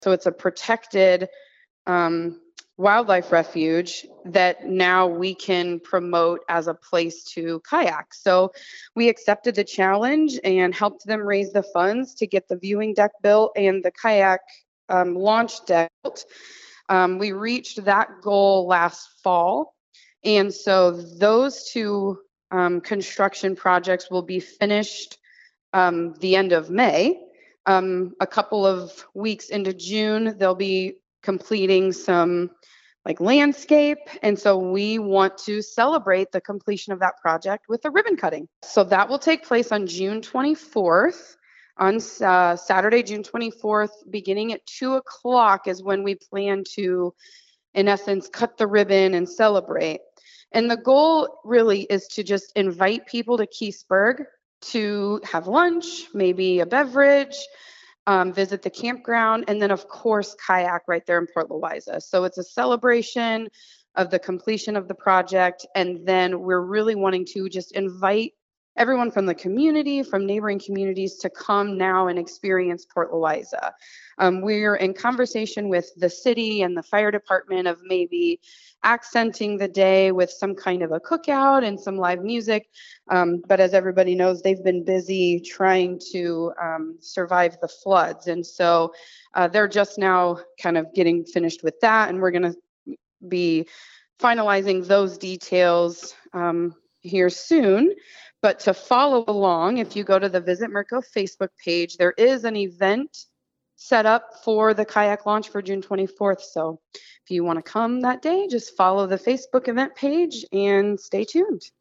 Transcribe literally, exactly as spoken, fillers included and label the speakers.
Speaker 1: So it's a protected um, wildlife refuge that now we can promote as a place to kayak. So we accepted the challenge and helped them raise the funds to get the viewing deck built and the kayak um, launch deck built. Um, we reached that goal last fall. And so those two um, construction projects will be finished um, the end of May. Um, a couple of weeks into June, they'll be completing some like landscape. And so we want to celebrate the completion of that project with a ribbon cutting. So that will take place on June twenty-fourth. On uh, Saturday, June twenty-fourth, beginning at two o'clock is when we plan to, in essence, cut the ribbon and celebrate. And the goal really is to just invite people to Keseberg to have lunch, maybe a beverage, um, visit the campground, and then, of course, kayak right there in Port Louisa. So it's a celebration of the completion of the project. And then we're really wanting to just invite everyone from the community, from neighboring communities, to come now and experience Port Louisa. Um, we're in conversation with the city and the fire department of maybe accenting the day with some kind of a cookout and some live music. Um, but as everybody knows, they've been busy trying to um, survive the floods. And so uh, they're just now kind of getting finished with that. And we're going to be finalizing those details um, here soon. But to follow along, if you go to the Visit Merco Facebook page, there is an event set up for the kayak launch for June twenty-fourth. So if you want to come that day, just follow the Facebook event page and stay tuned.